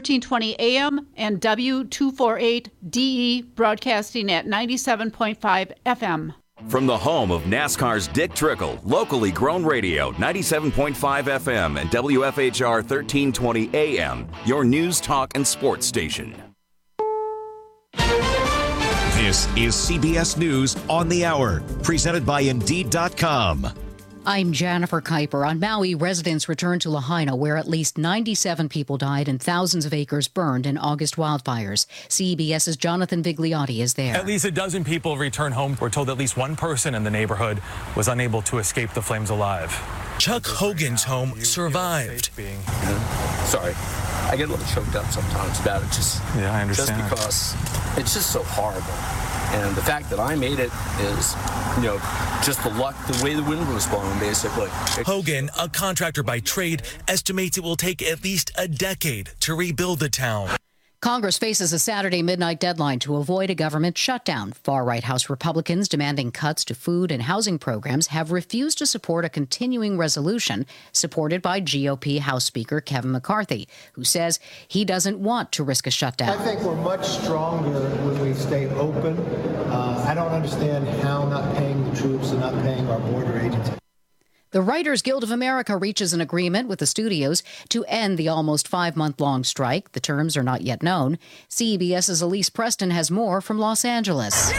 1320 AM and W248DE broadcasting at 97.5 FM. From the home of NASCAR's Dick Trickle, locally grown radio, 97.5 FM and WFHR 1320 AM, your news, talk, and sports station. This is CBS News on the Hour, presented by Indeed.com. I'm Jennifer Kuiper. On Maui, residents returned to Lahaina, where at least 97 people died and thousands of acres burned in August wildfires. CBS's Jonathan Vigliotti is there. At least a dozen people returned home. We're told at least one person in the neighborhood was unable to escape the flames alive. Chuck Hogan's home survived. Sorry, I get a little choked up sometimes about it. Yeah, I understand. Just because it's just so horrible. And the fact that I made it is, just the luck, the way the wind was blowing, basically. Hogan, a contractor by trade, estimates it will take at least a decade to rebuild the town. Congress faces a Saturday midnight deadline to avoid a government shutdown. Far-right House Republicans demanding cuts to food and housing programs have refused to support a continuing resolution supported by GOP House Speaker Kevin McCarthy, who says he doesn't want to risk a shutdown. I think we're much stronger when we stay open. I don't understand how not paying the troops and not paying our border agents. The Writers Guild of America reaches an agreement with the studios to end the almost 5-month-long strike. The terms are not yet known. CBS's Elise Preston has more from Los Angeles.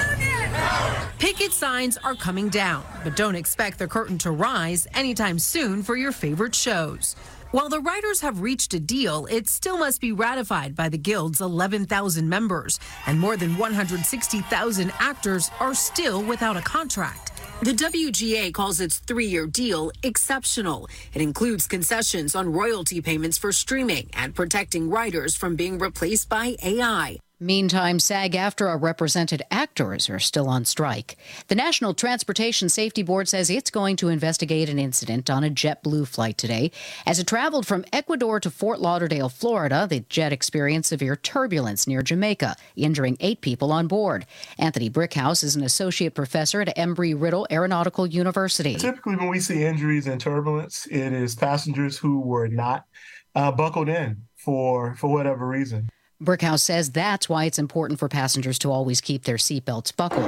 Picket signs are coming down, but don't expect the curtain to rise anytime soon for your favorite shows. While the writers have reached a deal, it still must be ratified by the Guild's 11,000 members, and more than 160,000 actors are still without a contract. The WGA calls its 3-year deal exceptional. It includes concessions on royalty payments for streaming and protecting writers from being replaced by AI. Meantime, SAG-AFTRA represented actors are still on strike. The National Transportation Safety Board says it's going to investigate an incident on a JetBlue flight today. As it traveled from Ecuador to Fort Lauderdale, Florida, the jet experienced severe turbulence near Jamaica, injuring 8 people on board. Anthony Brickhouse is an associate professor at Embry-Riddle Aeronautical University. Typically, when we see injuries and turbulence, it is passengers who were not buckled in for whatever reason. Brickhouse says that's why it's important for passengers to always keep their seatbelts buckled.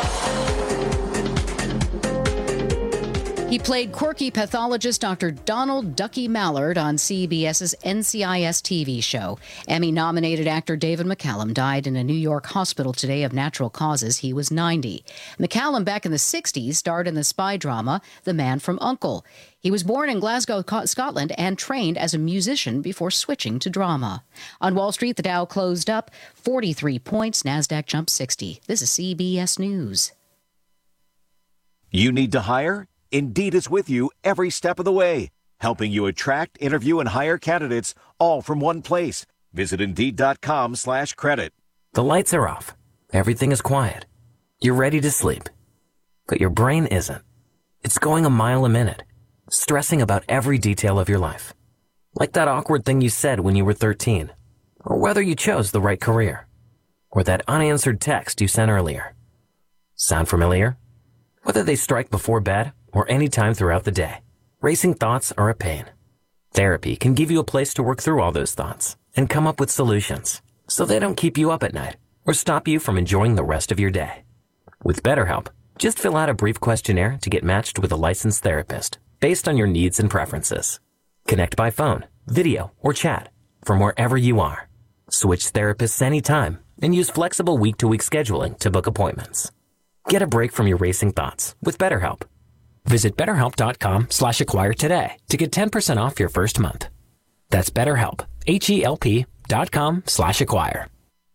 He played quirky pathologist Dr. Donald Ducky Mallard on CBS's NCIS TV show. Emmy-nominated actor David McCallum died in a New York hospital today of natural causes. He was 90. McCallum, back in the 60s, starred in the spy drama The Man from U.N.C.L.E. He was born in Glasgow, Scotland, and trained as a musician before switching to drama. On Wall Street, the Dow closed up 43 points. NASDAQ jumped 60. This is CBS News. You need to hire? Indeed is with you every step of the way, helping you attract, interview, and hire candidates all from one place. Visit Indeed.com/credit. The lights are off. Everything is quiet. You're ready to sleep. But your brain isn't. It's going a mile a minute, stressing about every detail of your life. Like that awkward thing you said when you were 13, or whether you chose the right career, or that unanswered text you sent earlier. Sound familiar? Whether they strike before bed or any time throughout the day, racing thoughts are a pain. Therapy can give you a place to work through all those thoughts and come up with solutions so they don't keep you up at night or stop you from enjoying the rest of your day. With BetterHelp, just fill out a brief questionnaire to get matched with a licensed therapist based on your needs and preferences. Connect by phone, video, or chat from wherever you are. Switch therapists anytime and use flexible week-to-week scheduling to book appointments. Get a break from your racing thoughts with BetterHelp. Visit BetterHelp.com/acquire today to get 10% off your first month. That's BetterHelp, HELP.com/acquire.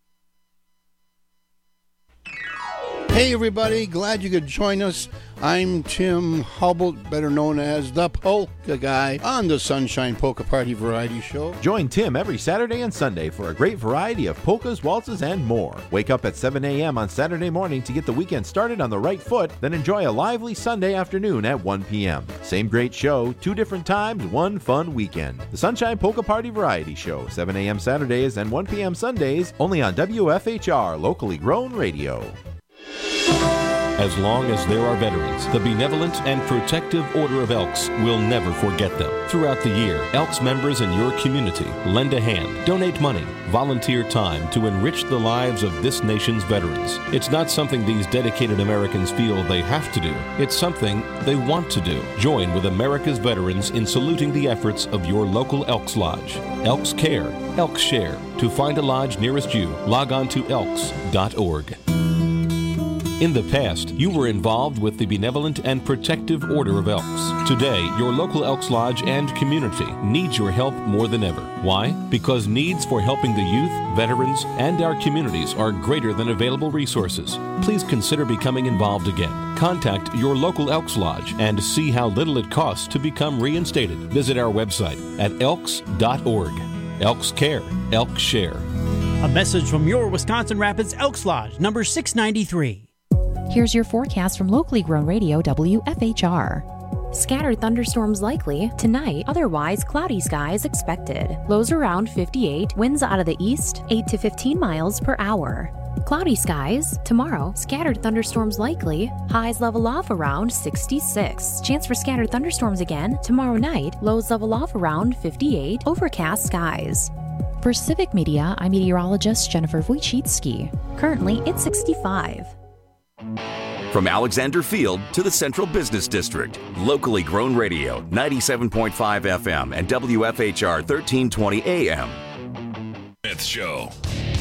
Hey everybody, glad you could join us. I'm Tim Hubble, better known as the Polka Guy, on the Sunshine Polka Party Variety Show. Join Tim every Saturday and Sunday for a great variety of polkas, waltzes, and more. Wake up at 7 a.m. on Saturday morning to get the weekend started on the right foot, then enjoy a lively Sunday afternoon at 1 p.m. Same great show, 2 different times, 1 fun weekend. The Sunshine Polka Party Variety Show, 7 a.m. Saturdays and 1 p.m. Sundays, only on WFHR, locally grown radio. As long as there are veterans, the Benevolent and Protective Order of Elks will never forget them. Throughout the year, Elks members in your community lend a hand, donate money, volunteer time to enrich the lives of this nation's veterans. It's not something these dedicated Americans feel they have to do. It's something they want to do. Join with America's veterans in saluting the efforts of your local Elks Lodge. Elks Care, Elks Share. To find a lodge nearest you, log on to elks.org. In the past, you were involved with the Benevolent and Protective Order of Elks. Today, your local Elks Lodge and community needs your help more than ever. Why? Because needs for helping the youth, veterans, and our communities are greater than available resources. Please consider becoming involved again. Contact your local Elks Lodge and see how little it costs to become reinstated. Visit our website at elks.org. Elks Care, Elks Share. A message from your Wisconsin Rapids Elks Lodge, number 693. Here's your forecast from locally grown radio WFHR. Scattered thunderstorms likely tonight, otherwise cloudy skies expected. Lows around 58, winds out of the east 8 to 15 miles per hour. Cloudy skies tomorrow, scattered thunderstorms likely, highs level off around 66. Chance for scattered thunderstorms again tomorrow night, lows level off around 58, overcast skies. For Civic Media, I'm meteorologist Jennifer Wojcicki. Currently, it's 65. From Alexander Field to the Central Business District, locally grown radio, 97.5 FM and WFHR 1320 AM. Smith Show.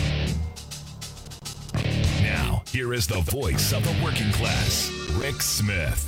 Now, here is the voice of the working class, Rick Smith.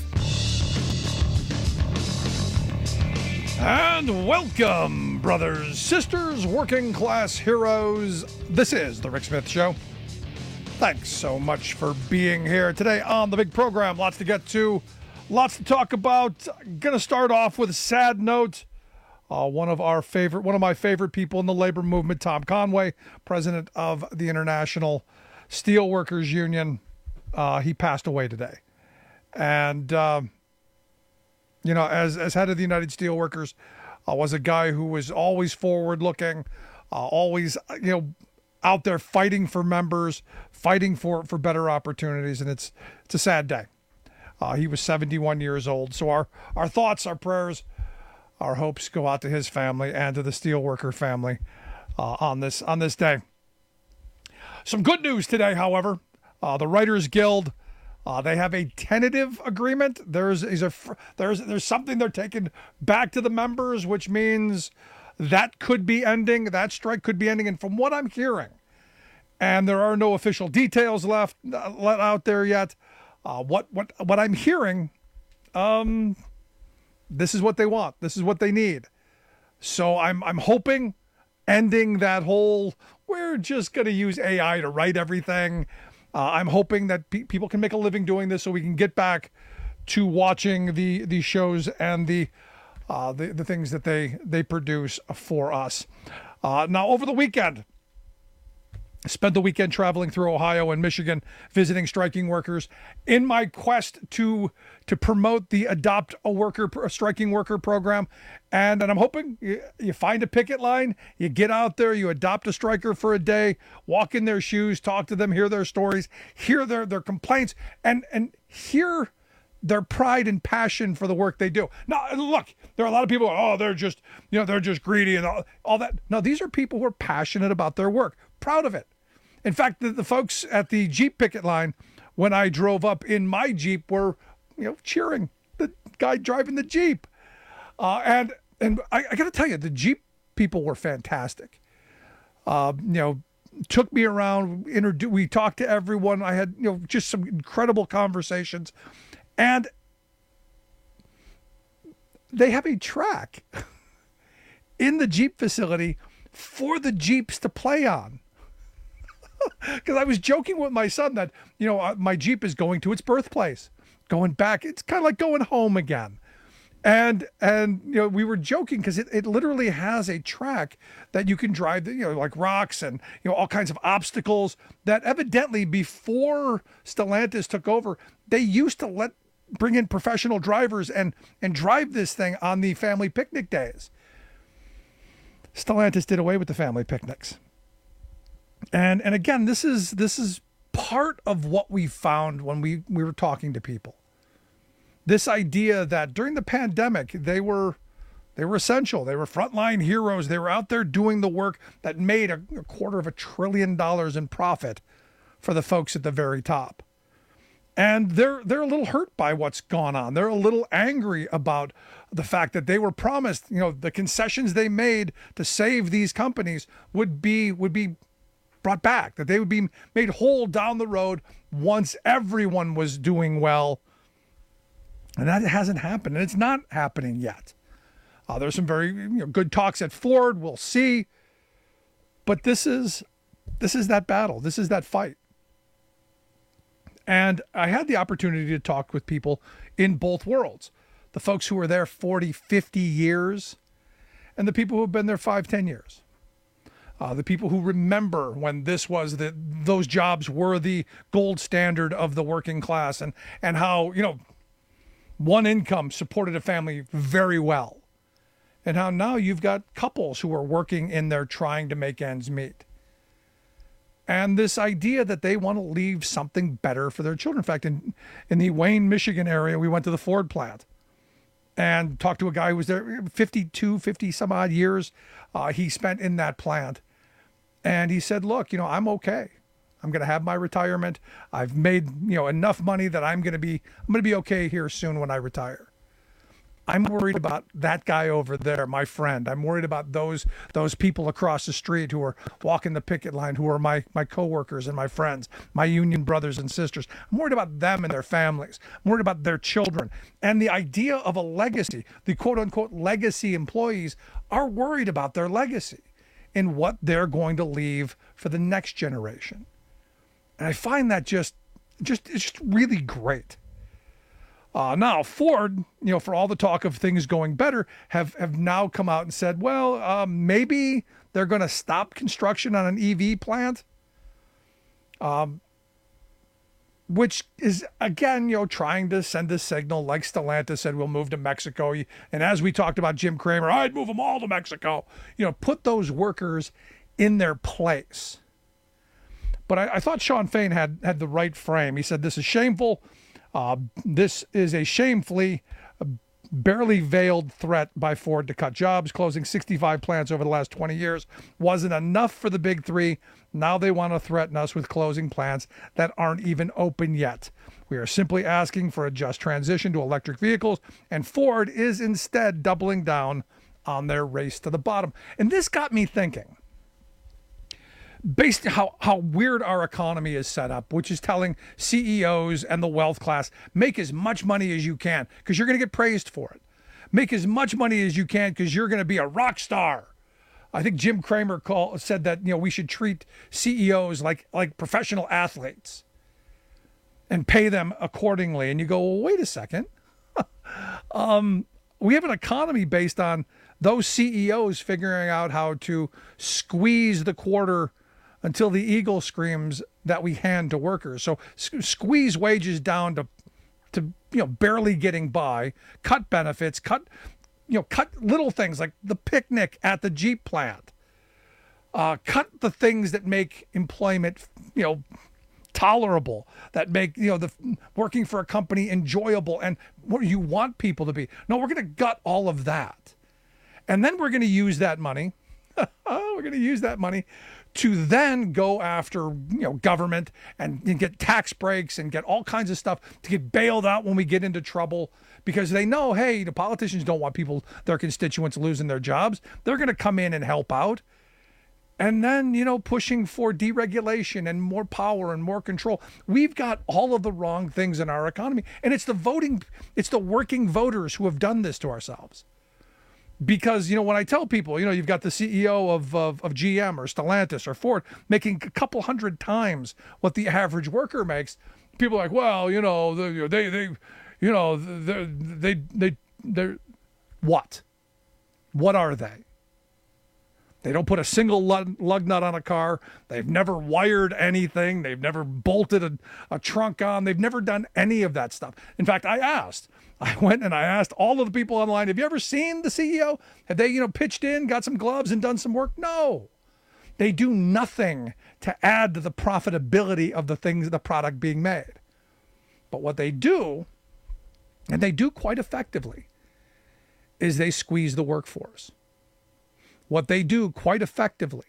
And welcome, brothers, sisters, working class heroes. This is the Rick Smith Show. Thanks so much for being here today on the big program. Lots to get to, lots to talk about. Going to start off with a sad note. One of my favorite people in the labor movement, Tom Conway, president of the International Steelworkers Union, he passed away today. And as head of the United Steelworkers, was a guy who was always forward-looking, always out there fighting for members, fighting for better opportunities, and it's a sad day. He was 71 years old. So our thoughts, our prayers, our hopes go out to his family and to the steelworker family on this day. Some good news today, however. The Writers Guild, they have a tentative agreement. There's something they're taking back to the members, which means that could be ending. That strike could be ending. And from what I'm hearing, and there are no official details let out there yet, what I'm hearing, this is what they want. This is what they need. So I'm hoping ending that whole, we're just going to use AI to write everything. I'm hoping that people can make a living doing this so we can get back to watching the shows and the things that they produce for us. Now, over the weekend, I spent the weekend traveling through Ohio and Michigan, visiting striking workers in my quest to promote the Adopt a Striking Worker program. And I'm hoping you find a picket line, you get out there, you adopt a striker for a day, walk in their shoes, talk to them, hear their stories, hear their complaints, and hear their pride and passion for the work they do. Now, look, there are a lot of people, they're just greedy and all that. No, these are people who are passionate about their work, proud of it. In fact, the folks at the Jeep picket line, when I drove up in my Jeep, were, cheering the guy driving the Jeep. And I got to tell you, the Jeep people were fantastic. Took me around, we talked to everyone. I had, just some incredible conversations. And they have a track in the Jeep facility for the Jeeps to play on. Because I was joking with my son that, my Jeep is going to its birthplace, going back. It's kind of like going home again. And we were joking because it literally has a track that you can drive, like rocks and, all kinds of obstacles that evidently before Stellantis took over, they used to bring in professional drivers and drive this thing on the family picnic days. Stellantis did away with the family picnics. And again, this is part of what we found when we were talking to people. This idea that during the pandemic, they were essential. They were frontline heroes. They were out there doing the work that made a $250 billion in profit for the folks at the very top. And they're a little hurt by what's gone on. They're a little angry about the fact that they were promised, the concessions they made to save these companies would be brought back, that they would be made whole down the road once everyone was doing well. And that hasn't happened, and it's not happening yet. There's some very good talks at Ford. We'll see. But this is that battle. This is that fight. And I had the opportunity to talk with people in both worlds. The folks who were there 40, 50 years, and the people who have been there 5, 10 years. The people who remember when those jobs were the gold standard of the working class, and how, one income supported a family very well. And how now you've got couples who are working in there trying to make ends meet. And this idea that they want to leave something better for their children. In fact, in the Wayne, Michigan area, we went to the Ford plant and talked to a guy who was there 50 some odd years he spent in that plant. And he said, look, I'm okay. I'm going to have my retirement. I've made, enough money that I'm going to be okay here soon when I retire. I'm worried about that guy over there, my friend. I'm worried about those people across the street who are walking the picket line, who are my coworkers and my friends, my union brothers and sisters. I'm worried about them and their families. I'm worried about their children. And the idea of a legacy, the quote-unquote legacy employees are worried about their legacy and what they're going to leave for the next generation. And I find that it's just really great. Now, Ford, for all the talk of things going better, have now come out and said, well, maybe they're going to stop construction on an EV plant, which is, again, trying to send a signal like Stellantis said, we'll move to Mexico. And as we talked about Jim Cramer, I'd move them all to Mexico. Put those workers in their place. But I thought Sean Fain had the right frame. He said, this is shameful. This is a shamefully, barely veiled threat by Ford to cut jobs. Closing 65 plants over the last 20 years wasn't enough for the big three. Now they want to threaten us with closing plants that aren't even open yet. We are simply asking for a just transition to electric vehicles, and Ford is instead doubling down on their race to the bottom. And this got me thinking. Based on how weird our economy is set up, which is telling CEOs and the wealth class, make as much money as you can because you're going to get praised for it. Make as much money as you can because you're going to be a rock star. I think Jim Cramer said that we should treat CEOs like professional athletes and pay them accordingly. And you go, well, wait a second. We have an economy based on those CEOs figuring out how to squeeze the quarter until the eagle screams that we hand to workers. So squeeze wages down to barely getting by, cut benefits, cut little things like the picnic at the Jeep plant, cut the things that make employment tolerable, that make the working for a company enjoyable and what you want people to be. No, we're going to gut all of that, and then we're going to use that money. We're going to use that money to then go after government and get tax breaks and get all kinds of stuff to get bailed out when we get into trouble, because they know, hey, the politicians don't want their constituents losing their jobs. They're going to come in and help out. And then, pushing for deregulation and more power and more control. We've got all of the wrong things in our economy. And it's the working voters who have done this to ourselves. Because, when I tell people, you've got the CEO of GM or Stellantis or Ford making a couple hundred times what the average worker makes, people are like, well, they're what? What are they? They don't put a single lug nut on a car. They've never wired anything. They've never bolted a trunk on. They've never done any of that stuff. In fact, I went and I asked all of the people online, have you ever seen the CEO? Have they, pitched in, got some gloves and done some work? No. They do nothing to add to the profitability of the product being made. But what they do, and they do quite effectively, is they squeeze the workforce. What they do quite effectively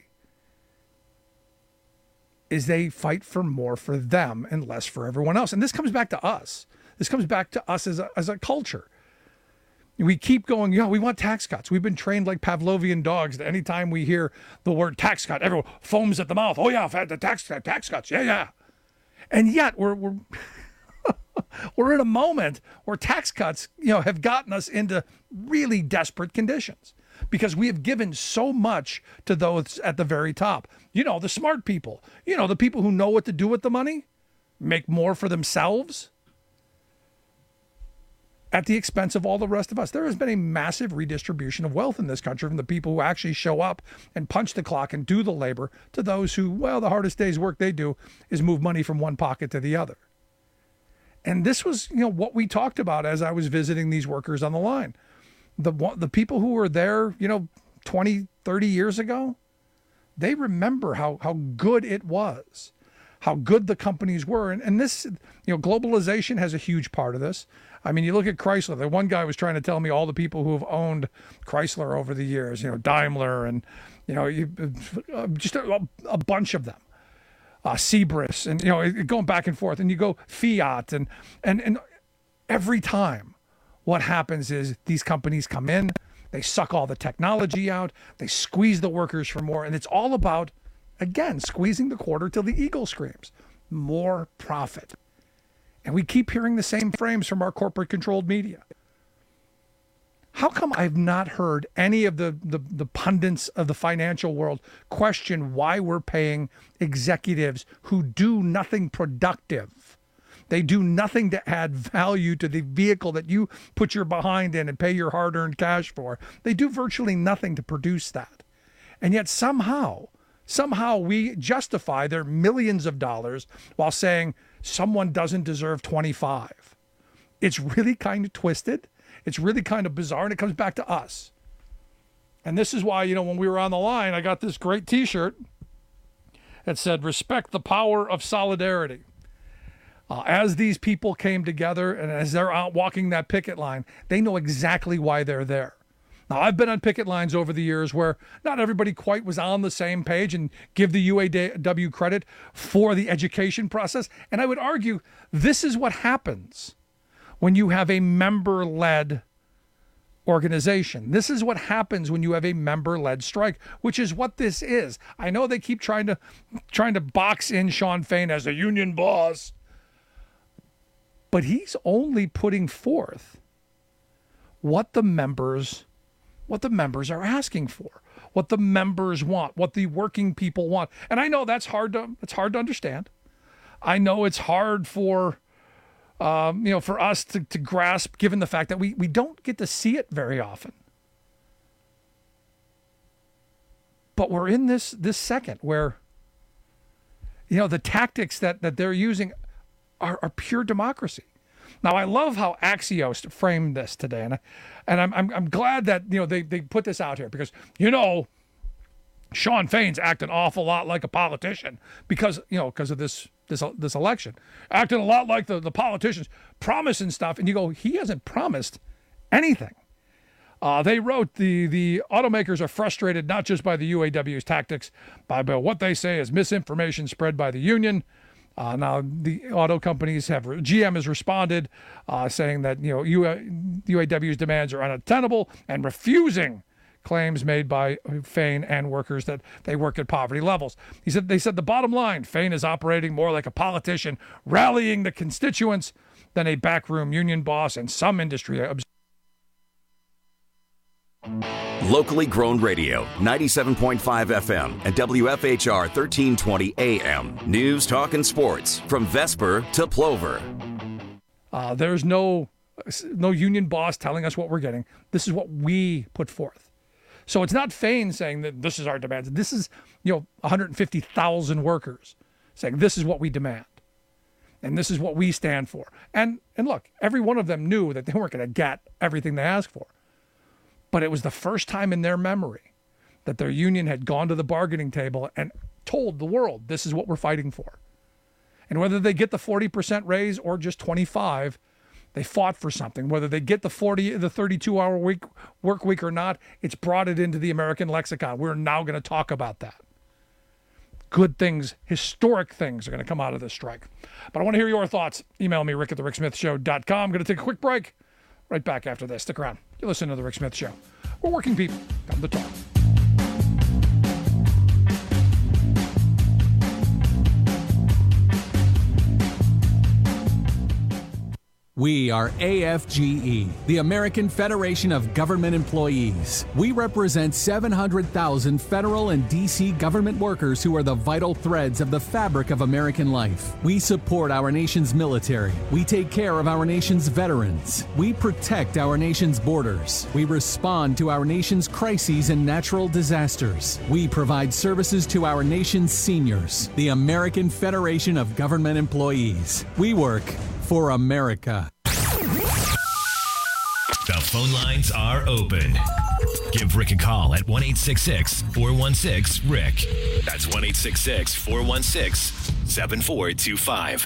is they fight for more for them and less for everyone else. And this comes back to us. This comes back to us as a culture. We keep going, we want tax cuts. We've been trained like Pavlovian dogs that anytime we hear the word tax cut, everyone foams at the mouth. Oh yeah, I've had the tax cuts. Yeah. And yet we're we're in a moment where tax cuts, have gotten us into really desperate conditions because we have given so much to those at the very top. The smart people, the people who know what to do with the money, make more for themselves at the expense of all the rest of us. There has been a massive redistribution of wealth in this country from the people who actually show up and punch the clock and do the labor to those who, the hardest day's work they do is move money from one pocket to the other. And this was, what we talked about as I was visiting these workers on the line. The people who were there, 20, 30 years ago, they remember how good it was, how good the companies were. And this, globalization has a huge part of this. I mean, you look at Chrysler. The one guy was trying to tell me all the people who have owned Chrysler over the years, Daimler and, just a bunch of them. Sebris and, going back and forth. And you go Fiat and every time what happens is these companies come in, they suck all the technology out, they squeeze the workers for more. And it's all about, again, squeezing the quarter till the eagle screams. More profit. And we keep hearing the same frames from our corporate controlled media. How come I've not heard any of the pundits of the financial world question why we're paying executives who do nothing productive? They do nothing to add value to the vehicle that you put your behind in and pay your hard-earned cash for. They do virtually nothing to produce that. And yet somehow we justify their millions of dollars while saying someone doesn't deserve 25. It's really kind of twisted. It's really kind of bizarre, and it comes back to us. And this is why, when we were on the line, I got this great T-shirt that said, "Respect the power of solidarity." As these people came together and as they're out walking that picket line, they know exactly why they're there. Now, I've been on picket lines over the years where not everybody quite was on the same page, and give the UAW credit for the education process. And I would argue this is what happens when you have a member-led organization. This is what happens when you have a member-led strike, which is what this is. I know they keep trying to box in Shawn Fain as a union boss, but he's only putting forth what the members are asking for, what the members want, what the working people want. And I know it's hard to understand. I know it's hard for for us to grasp, given the fact that we don't get to see it very often. But we're in this second where, the tactics that they're using are pure democracy. Now, I love how Axios framed this today, and I'm glad that they put this out here because Shawn Fain's acting an awful lot like a politician because of this election, acting a lot like the politicians promising stuff, and you go, he hasn't promised anything. They wrote the automakers are frustrated not just by the UAW's tactics, but by what they say is misinformation spread by the union. Now the auto companies GM has responded, saying that UAW's demands are unattainable and refusing claims made by Fain and workers that they work at poverty levels. They said the bottom line, Fain is operating more like a politician, rallying the constituents than a backroom union boss, and some industry. Locally grown radio, 97.5 FM and WFHR 1320 AM. News, talk, and sports from Vesper to Plover. There's no union boss telling us what we're getting. This is what we put forth. So it's not Fain saying that this is our demands. This is 150,000 workers saying this is what we demand. And this is what we stand for. And look, every one of them knew that they weren't going to get everything they asked for. But it was the first time in their memory that their union had gone to the bargaining table and told the world, this is what we're fighting for. And whether they get the 40% raise or just 25, they fought for something. Whether they get the 32-hour work week or not, it's brought it into the American lexicon. We're now going to talk about that. Good things, historic things are going to come out of this strike. But I want to hear your thoughts. Email me, rick@thericksmithshow.com. I'm going to take a quick break. Right back after this. Stick around. You listen to The Rick Smith Show. We're working people. Come to talk. We are AFGE, the American Federation of Government Employees. We represent 700,000 federal and D.C. government workers who are the vital threads of the fabric of American life. We support our nation's military. We take care of our nation's veterans. We protect our nation's borders. We respond to our nation's crises and natural disasters. We provide services to our nation's seniors. The American Federation of Government Employees. We work for America. The phone lines are open. Give Rick a call at 1-866-416-RICK. That's 1-866-416-7425.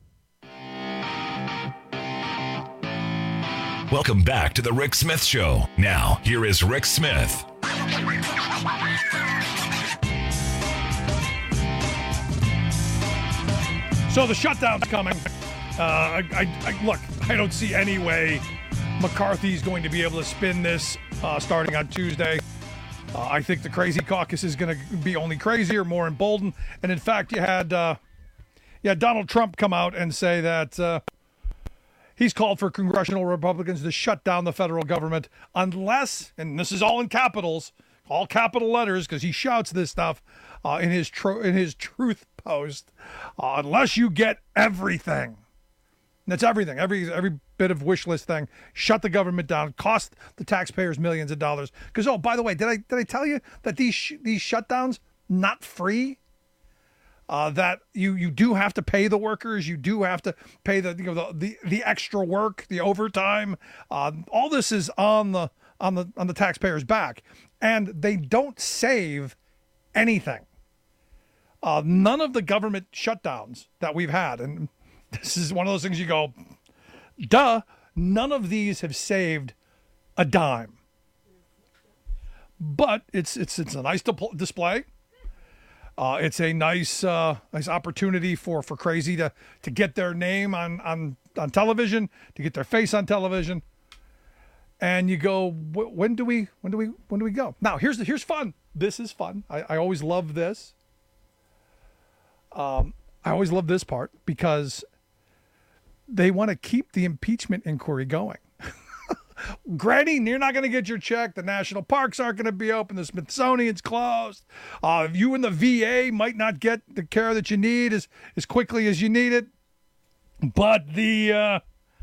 Welcome back to The Rick Smith Show. Now, here is Rick Smith. So the shutdown's coming. Look, I don't see any way McCarthy's going to be able to spin this starting on Tuesday. I think the crazy caucus is going to be only crazier, more emboldened. And in fact, you had Donald Trump come out and say that he's called for congressional Republicans to shut down the federal government unless, and this is all in capitals, all capital letters, because he shouts this stuff in his truth post, unless you get everything. That's everything, every bit of wish list thing. Shut the government down, cost the taxpayers millions of dollars. Because, oh, by the way, did I tell you that these shutdowns not free? That you do have to pay the workers, you do have to pay the extra work, the overtime. All this is on the taxpayers' back, and they don't save anything. None of the government shutdowns that we've had, and this is one of those things you go, duh, none of these have saved a dime. But it's a nice display. It's a nice opportunity for Crazy to get their name on television, to get their face on television. And you go, when do we go? Now here's fun. This is fun. I always love this. I always love this part because they want to keep the impeachment inquiry going. Granny, you're not going to get your check. The national parks aren't going to be open. The Smithsonian's closed. You and the VA might not get the care that you need as quickly as you need it. But the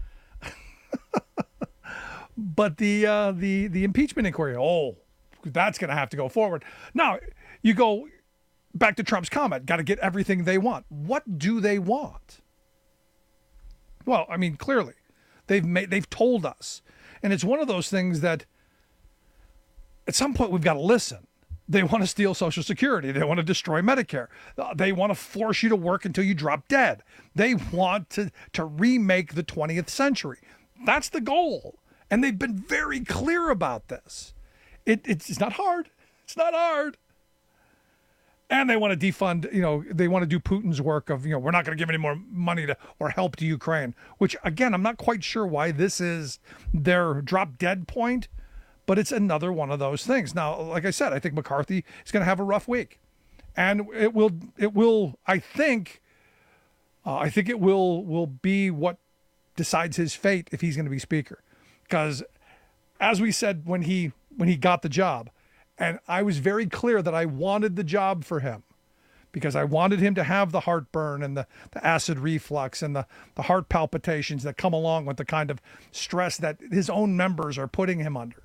the impeachment inquiry, that's going to have to go forward. Now, you go back to Trump's comment, got to get everything they want. What do they want? Well, I mean, clearly, they've told us. And it's one of those things that at some point we've got to listen. They want to steal Social Security. They want to destroy Medicare. They want to force you to work until you drop dead. They want to remake the 20th century. That's the goal. And they've been very clear about this. It's not hard. It's not hard. And they want to defund, they want to do Putin's work of, we're not going to give any more money or help to Ukraine, which, again, I'm not quite sure why this is their drop dead point, but it's another one of those things. Now, like I said, I think McCarthy is going to have a rough week, and it will, I think it will be what decides his fate if he's going to be speaker. Because as we said, when he got the job, and I was very clear that I wanted the job for him because I wanted him to have the heartburn and the acid reflux and the heart palpitations that come along with the kind of stress that his own members are putting him under.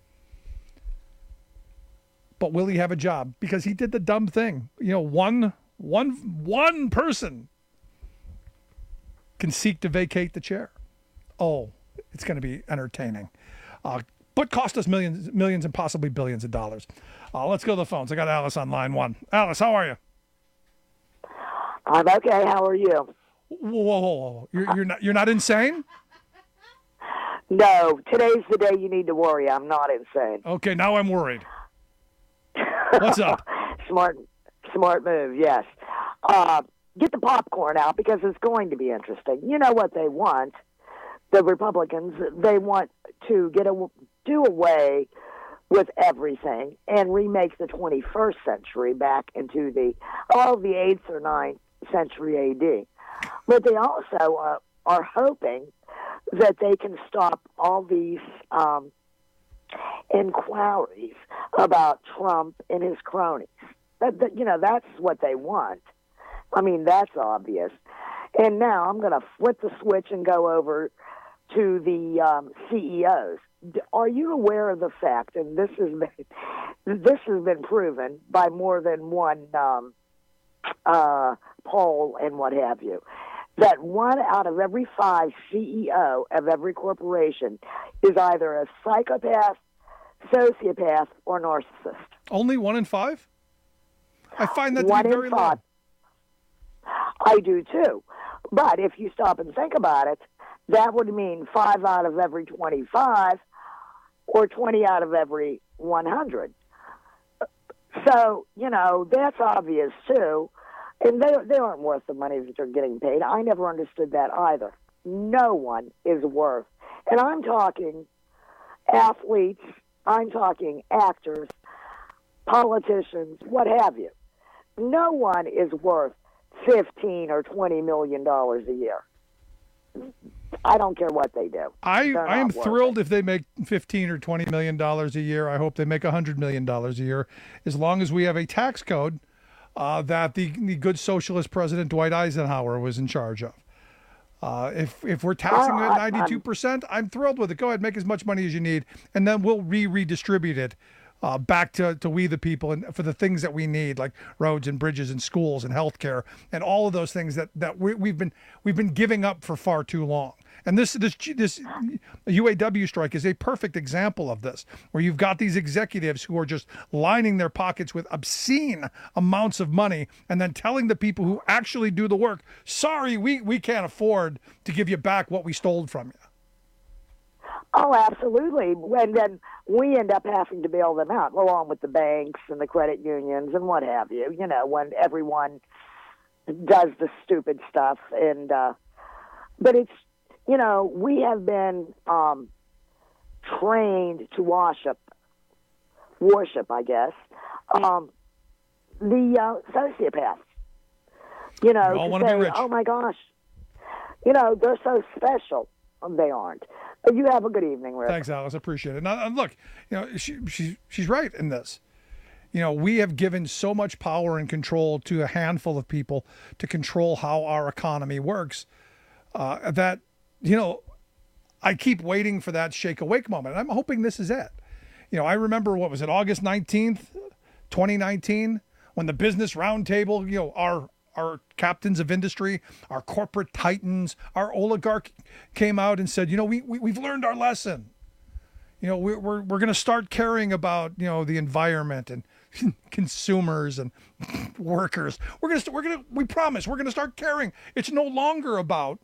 But will he have a job? Because he did the dumb thing. One person can seek to vacate the chair. Oh, it's going to be entertaining. But cost us millions and possibly billions of dollars. Let's go to the phones. I got Alice on line 1. Alice, how are you? I'm okay. How are you? Whoa. You're not insane? No, today's the day you need to worry. I'm not insane. Okay, now I'm worried. What's up? Smart move, yes. Get the popcorn out because it's going to be interesting. You know what they want, the Republicans, they want to do away with everything and remake the 21st century back into the 8th or 9th century AD. But they also are hoping that they can stop all these inquiries about Trump and his cronies. That's what they want. I mean, that's obvious. And now I'm going to flip the switch and go over to the CEOs. Are you aware of the fact, and this has been proven by more than one poll and what have you, that 1 out of every 5 CEO of every corporation is either a psychopath, sociopath, or narcissist? Only 1 in 5? I find that to be very low. I do too. But if you stop and think about it, that would mean 5 out of every 25 or 20 out of every 100. So, that's obvious too. And they aren't worth the money that they're getting paid. I never understood that either. No one is worth. And I'm talking athletes, I'm talking actors, politicians, what have you. No one is worth $15 or $20 million a year. I don't care what they do. I am thrilled if they make $15 or $20 million a year. I hope they make $100 million a year, as long as we have a tax code that the good socialist President Dwight Eisenhower was in charge of. If we're taxing it at 92%, I'm thrilled with it. Go ahead, make as much money as you need, and then we'll redistribute it back to we the people and for the things that we need, like roads and bridges and schools and healthcare and all of those things that we've been giving up for far too long. And this UAW strike is a perfect example of this, where you've got these executives who are just lining their pockets with obscene amounts of money and then telling the people who actually do the work, sorry, we can't afford to give you back what we stole from you. Oh, absolutely. And then we end up having to bail them out, along with the banks and the credit unions and what have you, when everyone does the stupid stuff. And but it's, we have been trained to worship, I guess, the sociopaths. We all want to be rich. Oh my gosh, they're so special. They aren't. But you have a good evening, Rick. Thanks, Alice. I appreciate it. Now, look, she's right in this. We have given so much power and control to a handful of people to control how our economy works that, I keep waiting for that shake awake moment. I'm hoping this is it. I remember, what was it, August 19th, 2019, when the Business Roundtable, our captains of industry, our corporate titans, our oligarch came out and said, we've learned our lesson. We're going to start caring about, the environment and consumers and workers. We promise we're going to start caring. It's no longer about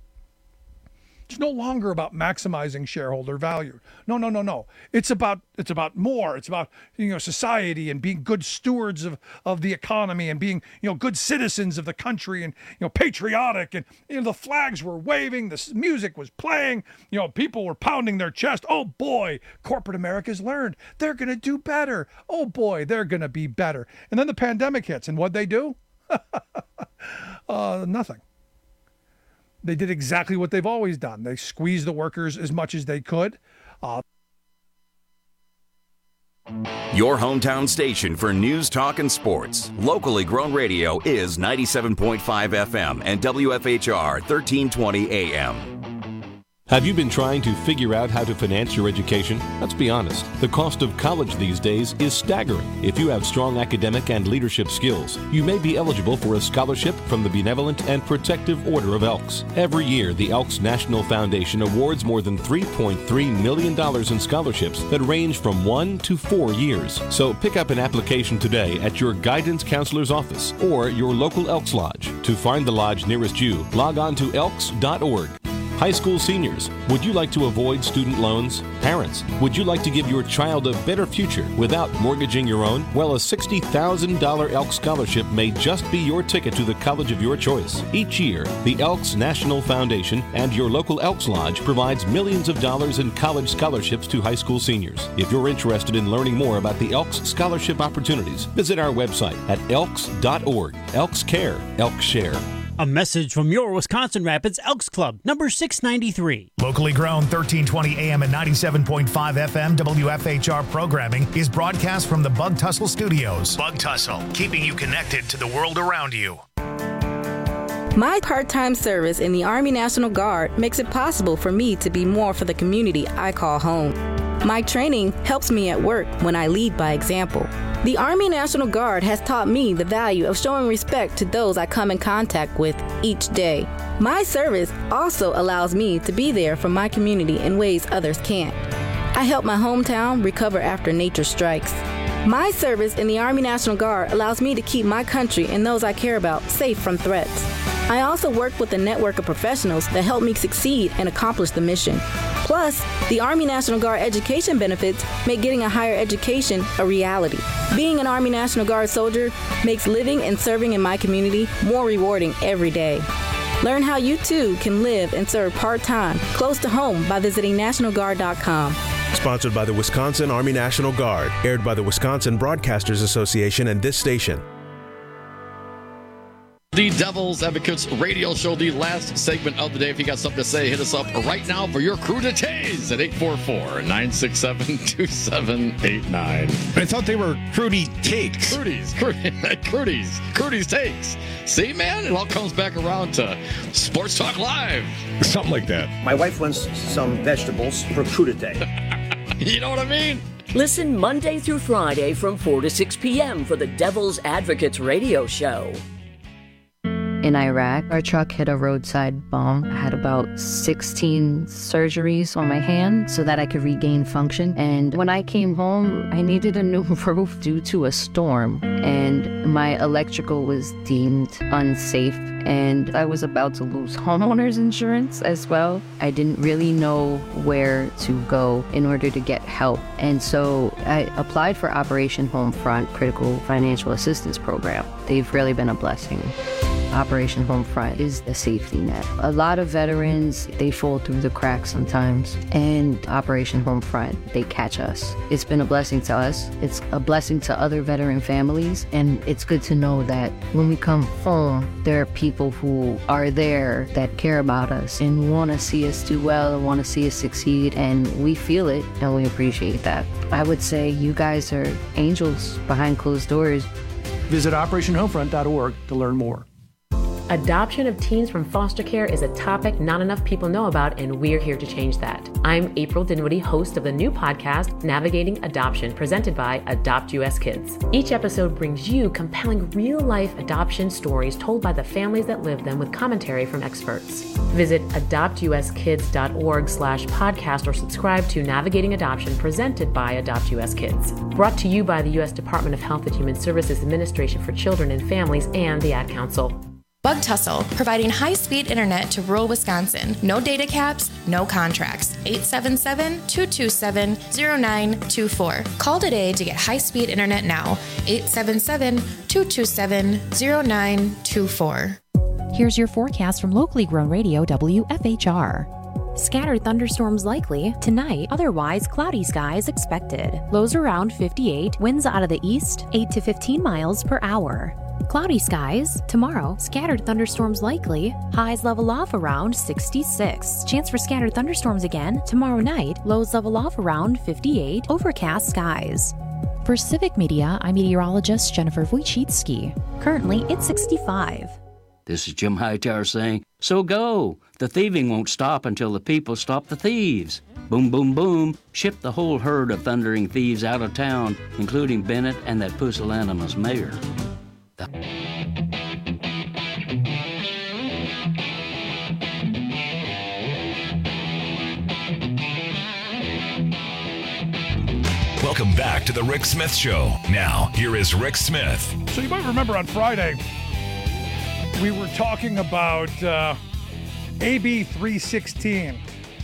maximizing shareholder value. No. It's about more. It's about, society and being good stewards of the economy and being, good citizens of the country and, patriotic. And, the flags were waving, the music was playing, people were pounding their chest. Oh boy, corporate America's learned. They're going to do better. Oh boy, they're going to be better. And then the pandemic hits, and what'd they do? Nothing. They did exactly what they've always done. They squeezed the workers as much as they could. Your hometown station for news, talk, and sports. Locally grown radio is 97.5 FM and WFHR 1320 AM. Have you been trying to figure out how to finance your education? Let's be honest, the cost of college these days is staggering. If you have strong academic and leadership skills, you may be eligible for a scholarship from the Benevolent and Protective Order of Elks. Every year, the Elks National Foundation awards more than $3.3 million in scholarships that range from 1 to 4 years. So pick up an application today at your guidance counselor's office or your local Elks Lodge. To find the lodge nearest you, log on to elks.org. High school seniors, would you like to avoid student loans? Parents, would you like to give your child a better future without mortgaging your own? Well, a $60,000 Elks scholarship may just be your ticket to the college of your choice. Each year, the Elks National Foundation and your local Elks Lodge provides millions of dollars in college scholarships to high school seniors. If you're interested in learning more about the Elks scholarship opportunities, visit our website at elks.org. Elks Care, Elks Share. A message from your Wisconsin Rapids Elks Club, number 693. Locally grown 1320 AM and 97.5 FM WFHR programming is broadcast from the Bug Tussle Studios. Bug Tussle, keeping you connected to the world around you. My part-time service in the Army National Guard makes it possible for me to be more for the community I call home. My training helps me at work when I lead by example. The Army National Guard has taught me the value of showing respect to those I come in contact with each day. My service also allows me to be there for my community in ways others can't. I help my hometown recover after nature strikes. My service in the Army National Guard allows me to keep my country and those I care about safe from threats. I also work with a network of professionals that help me succeed and accomplish the mission. Plus, the Army National Guard education benefits make getting a higher education a reality. Being an Army National Guard soldier makes living and serving in my community more rewarding every day. Learn how you too can live and serve part-time close to home by visiting NationalGuard.com. Sponsored by the Wisconsin Army National Guard, aired by the Wisconsin Broadcasters Association and this station. The Devil's Advocates radio show, the last segment of the day. If you got something to say, hit us up right now for your crew to tase at 844-967-2789. I thought they were Crudy Takes. Crudy's Takes. See, man, it all comes back around to Sports Talk Live. Something like that. My wife wants some vegetables for crudité. You know what I mean? Listen Monday through Friday from 4 to 6 p.m. for the Devil's Advocates radio show. In Iraq, our truck hit a roadside bomb. I had about 16 surgeries on my hand so that I could regain function. And when I came home, I needed a new roof due to a storm. And my electrical was deemed unsafe. And I was about to lose homeowners insurance as well. I didn't really know where to go in order to get help. And so I applied for Operation Homefront Critical Financial Assistance Program. They've really been a blessing. Operation Homefront is the safety net. A lot of veterans, they fall through the cracks sometimes, and Operation Homefront, they catch us. It's been a blessing to us. It's a blessing to other veteran families, and it's good to know that when we come home, there are people who are there that care about us and want to see us do well and want to see us succeed, and we feel it, and we appreciate that. I would say you guys are angels behind closed doors. Visit OperationHomefront.org to learn more. Adoption of teens from foster care is a topic not enough people know about, and we're here to change that. I'm April Dinwiddie, host of the new podcast, Navigating Adoption, presented by Adopt US Kids. Each episode brings you compelling real-life adoption stories told by the families that live them with commentary from experts. Visit adoptuskids.org/podcast or subscribe to Navigating Adoption, presented by Adopt US Kids. Brought to you by the U.S. Department of Health and Human Services Administration for Children and Families and the Ad Council. Bug Tussle, providing high-speed internet to rural Wisconsin. No data caps, no contracts. 877-227-0924. Call today to get high-speed internet now. 877-227-0924. Here's your forecast from locally grown radio WFHR. Scattered thunderstorms likely. Tonight, otherwise cloudy skies expected. Lows around 58, winds out of the east, 8 to 15 miles per hour. Cloudy skies. Tomorrow, scattered thunderstorms likely. Highs level off around 66. Chance for scattered thunderstorms again. Tomorrow night, lows level off around 58. Overcast skies. For Civic Media, I'm meteorologist Jennifer Wojcicki. Currently, it's 65. This is Jim Hightower saying, So go. The thieving won't stop until the people stop the thieves. Boom, boom, boom. Ship the whole herd of thundering thieves out of town, including Bennett and that pusillanimous mayor. Welcome back to the Rick Smith Show. Now, here is Rick Smith. So you might remember on Friday, we were talking about AB 316,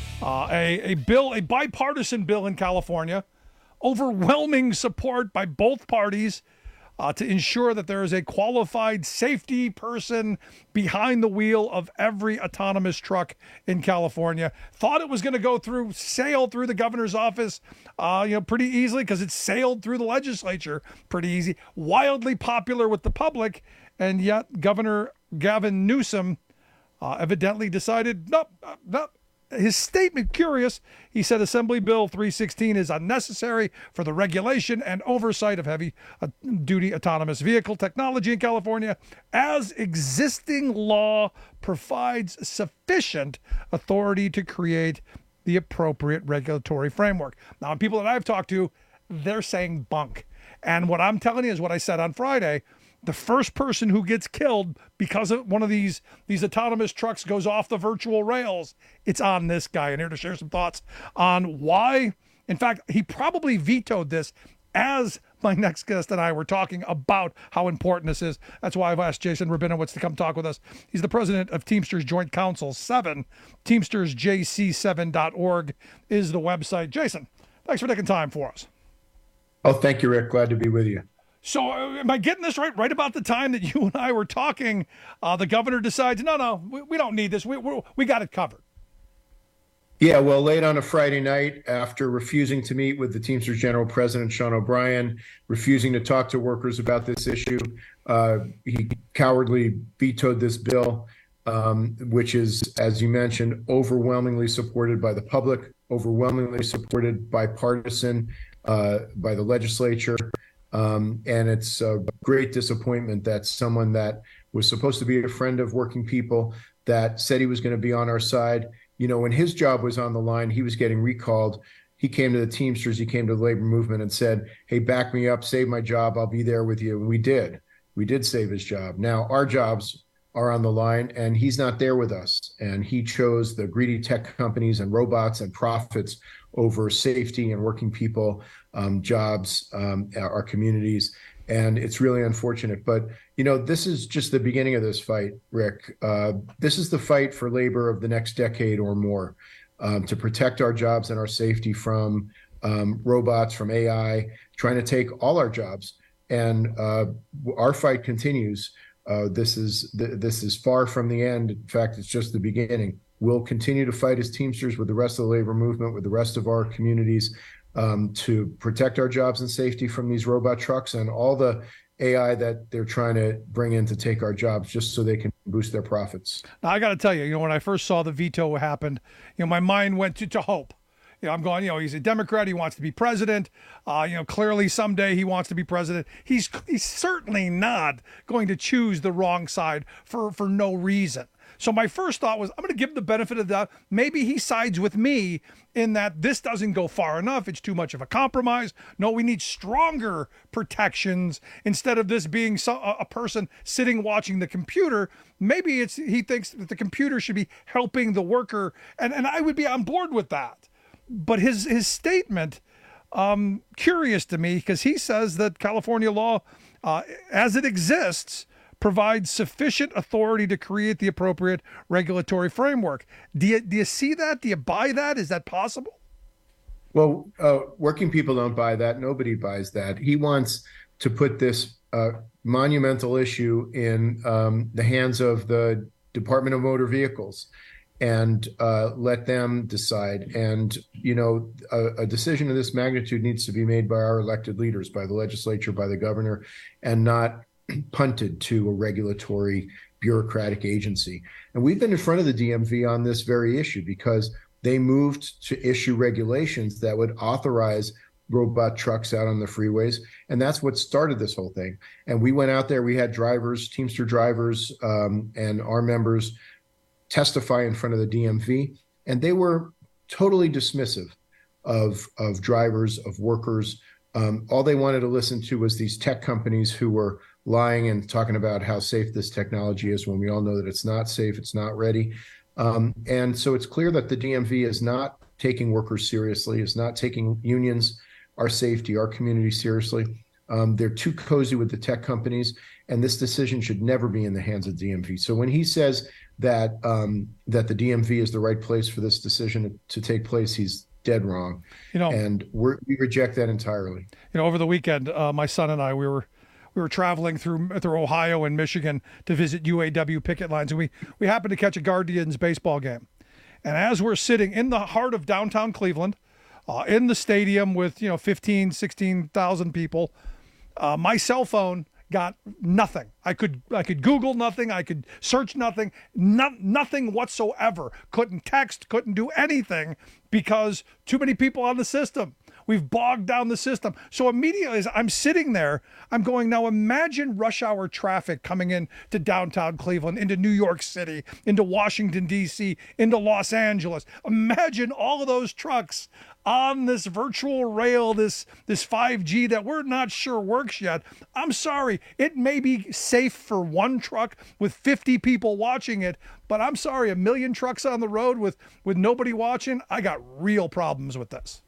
a bill, a bipartisan bill in California, overwhelming support by both parties to ensure that there is a qualified safety person behind the wheel of every autonomous truck in California. Thought it was going to sail through the governor's office, pretty easily because it sailed through the legislature pretty easy. Wildly popular with the public, and yet Governor Gavin Newsom evidently decided, nope. His statement, curious, he said Assembly Bill 316 is unnecessary for the regulation and oversight of heavy-duty autonomous vehicle technology in California, as existing law provides sufficient authority to create the appropriate regulatory framework. Now, people that I've talked to, they're saying bunk. And what I'm telling you is what I said on Friday. The first person who gets killed because of one of these autonomous trucks goes off the virtual rails, it's on this guy. And here to share some thoughts on why. In fact, he probably vetoed this as my next guest and I were talking about how important this is. That's why I've asked Jason Rabinowitz to come talk with us. He's the president of Teamsters Joint Council 7. TeamstersJC7.org is the website. Jason, thanks for taking time for us. Oh, thank you, Rick. Glad to be with you. So am I getting this right? Right about the time that you and I were talking, the governor decides, no, we don't need this. We got it covered. Yeah, well, late on a Friday night, after refusing to meet with the Teamsters General President, Sean O'Brien, refusing to talk to workers about this issue, he cowardly vetoed this bill, which is, as you mentioned, overwhelmingly supported by the public, overwhelmingly supported bipartisan by the legislature. And it's a great disappointment that someone that was supposed to be a friend of working people, that said he was going to be on our side, when his job was on the line, he was getting recalled. He came to the Teamsters, he came to the labor movement and said, hey, back me up, save my job, I'll be there with you. And we did save his job. Now our jobs are on the line and he's not there with us. And he chose the greedy tech companies and robots and profits over safety and working people, jobs, our communities. And it's really unfortunate. But, this is just the beginning of this fight, Rick. This is the fight for labor of the next decade or more, to protect our jobs and our safety from robots, from AI, trying to take all our jobs. And our fight continues. This is far from the end. In fact, it's just the beginning. We'll continue to fight as Teamsters with the rest of the labor movement, with the rest of our communities, to protect our jobs and safety from these robot trucks and all the AI that they're trying to bring in to take our jobs just so they can boost their profits. Now, I got to tell you, when I first saw the veto happened, my mind went to hope. I'm going, he's a Democrat. He wants to be president. Clearly someday he wants to be president. He's certainly not going to choose the wrong side for no reason. So my first thought was, I'm going to give him the benefit of the doubt. Maybe he sides with me in that this doesn't go far enough. It's too much of a compromise. No, we need stronger protections instead of this being a person sitting watching the computer. Maybe he thinks that the computer should be helping the worker, and I would be on board with that. But his statement, curious to me, because he says that California law, as it exists, provides sufficient authority to create the appropriate regulatory framework. Do you see that? Do you buy that? Is that possible? Well, working people don't buy that. Nobody buys that. He wants to put this monumental issue in the hands of the Department of Motor Vehicles and let them decide. And, a decision of this magnitude needs to be made by our elected leaders, by the legislature, by the governor, and not punted to a regulatory bureaucratic agency. And we've been in front of the DMV on this very issue because they moved to issue regulations that would authorize robot trucks out on the freeways. And that's what started this whole thing. And we went out there, we had drivers, Teamster drivers, and our members testify in front of the DMV, and they were totally dismissive of drivers, of workers. All they wanted to listen to was these tech companies who were lying and talking about how safe this technology is when we all know that it's not safe, it's not ready. And so it's clear that the DMV is not taking workers seriously, is not taking unions, our safety, our community seriously. They're too cozy with the tech companies, and this decision should never be in the hands of DMV. So when he says that that the DMV is the right place for this decision to take place, he's dead wrong. And we reject that entirely. Over the weekend, my son and I, we were traveling through Ohio and Michigan to visit UAW picket lines, and we happened to catch a Guardians baseball game. And as we're sitting in the heart of downtown Cleveland, in the stadium with 15, 16,000 people, my cell phone got nothing. I could Google nothing. I could search nothing. Nothing whatsoever. Couldn't text. Couldn't do anything because too many people on the system. We've bogged down the system. So immediately as I'm sitting there, I'm going, now imagine rush hour traffic coming in to downtown Cleveland, into New York City, into Washington, D.C., into Los Angeles. Imagine all of those trucks on this virtual rail, this 5G that we're not sure works yet. I'm sorry, it may be safe for one truck with 50 people watching it, but I'm sorry, 1 million trucks on the road with nobody watching, I got real problems with this.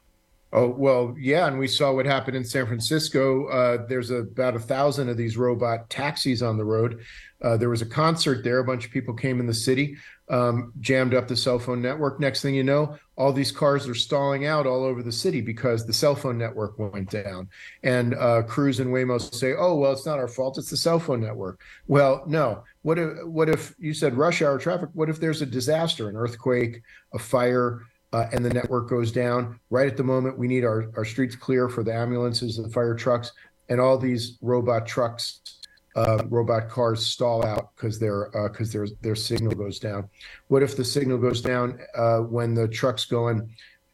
Oh, well, yeah. And we saw what happened in San Francisco. There's about 1,000 of these robot taxis on the road. There was a concert there. A bunch of people came in the city, jammed up the cell phone network. Next thing you know, all these cars are stalling out all over the city because the cell phone network went down. And Cruise and Waymo say, oh, well, it's not our fault. It's the cell phone network. Well, no. What if you said rush hour traffic? What if there's a disaster, an earthquake, a fire, and the network goes down? Right at the moment, we need our streets clear for the ambulances and the fire trucks, and all these robot trucks, robot cars stall out because their signal goes down. What if the signal goes down when the truck's going,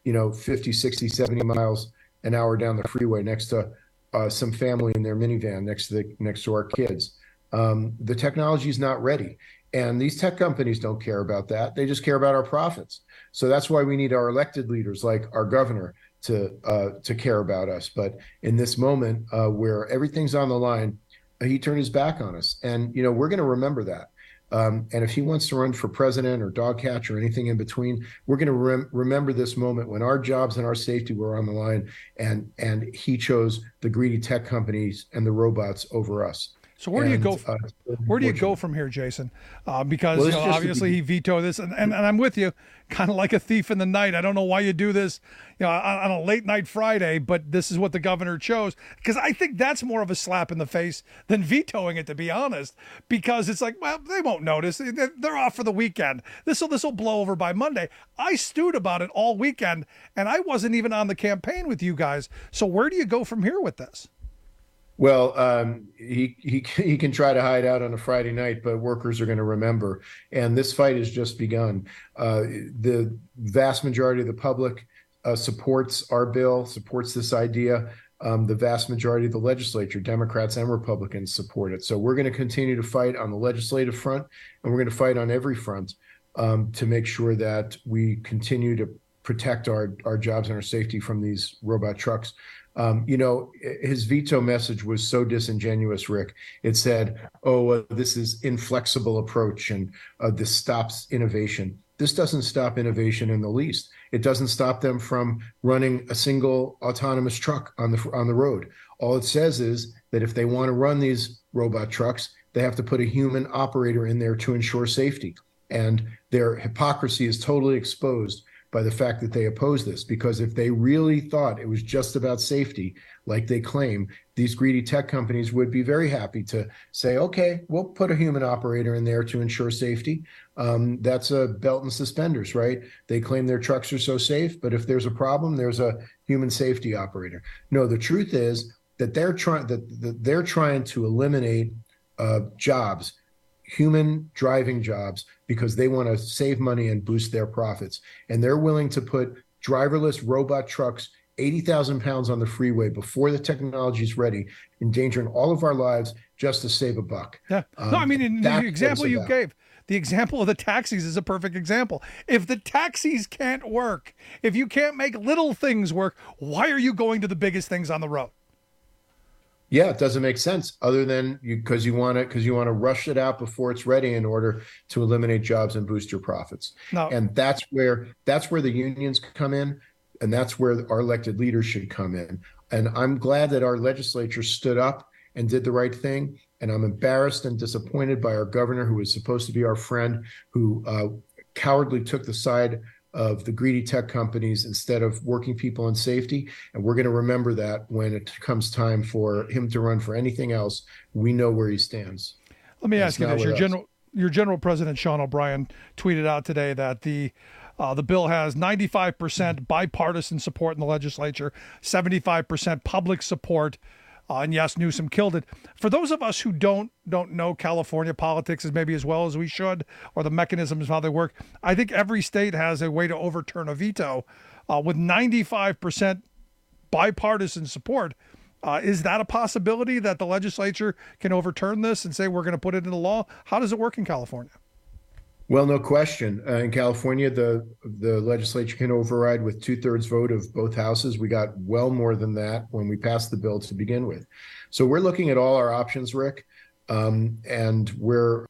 50, 60, 70 miles an hour down the freeway next to some family in their minivan next to our kids? The technology is not ready. And these tech companies don't care about that. They just care about our profits. So that's why we need our elected leaders, like our governor, to care about us. But in this moment where everything's on the line, he turned his back on us. And, we're going to remember that. And if he wants to run for president or dog catch or anything in between, we're going to remember this moment when our jobs and our safety were on the line, and he chose the greedy tech companies and the robots over us. So where do you go? Where do you go from here, Jason? Because obviously he vetoed this, and I'm with you, kind of like a thief in the night. I don't know why you do this, on a late night Friday, but this is what the governor chose. Because I think that's more of a slap in the face than vetoing it, to be honest. Because it's like, well, they won't notice. They're off for the weekend. This will blow over by Monday. I stewed about it all weekend, and I wasn't even on the campaign with you guys. So where do you go from here with this? Well, he can try to hide out on a Friday night, but workers are going to remember. And this fight has just begun. The vast majority of the public supports our bill, supports this idea. The vast majority of the legislature, Democrats and Republicans, support it. So we're going to continue to fight on the legislative front, and we're going to fight on every front to make sure that we continue to protect our jobs and our safety from these robot trucks. His veto message was so disingenuous, Rick. It said, this is inflexible approach and this stops innovation. This doesn't stop innovation in the least. It doesn't stop them from running a single autonomous truck on the road. All it says is that if they want to run these robot trucks, they have to put a human operator in there to ensure safety. And their hypocrisy is totally exposed by the fact that they oppose this, because if they really thought it was just about safety, like they claim, these greedy tech companies would be very happy to say, okay, we'll put a human operator in there to ensure safety. That's a belt and suspenders, right? They claim their trucks are so safe, but if there's a problem, there's a human safety operator. No, the truth is that they're trying to eliminate jobs, human driving jobs, because they want to save money and boost their profits. And they're willing to put driverless robot trucks, 80,000 pounds on the freeway before the technology is ready, endangering all of our lives, just to save a buck. Yeah. No, I mean, in the example you gave, the example of the taxis is a perfect example. If the taxis can't work, if you can't make little things work, why are you going to the biggest things on the road? Yeah, it doesn't make sense other than because you want to rush it out before it's ready in order to eliminate jobs and boost your profits. No. And that's where the unions come in, and that's where our elected leaders should come in. And I'm glad that our legislature stood up and did the right thing. And I'm embarrassed and disappointed by our governor, who was supposed to be our friend, who cowardly took the side of the greedy tech companies instead of working people in safety. And we're going to remember that when it comes time for him to run for anything else. We know where he stands. Let me ask you this. Your General President, Sean O'Brien, tweeted out today that the bill has 95% bipartisan support in the legislature, 75% public support. And yes, Newsom killed it. For those of us who don't know California politics as well as we should, or the mechanisms of how they work, I think every state has a way to overturn a veto. With 95% bipartisan support, is that a possibility that the legislature can overturn this and say we're going to put it into law? How does it work in California? Well, no question. In California, the legislature can override with 2/3 vote of both houses. We got well more than that when we passed the bill to begin with. So we're looking at all our options, Rick, and we're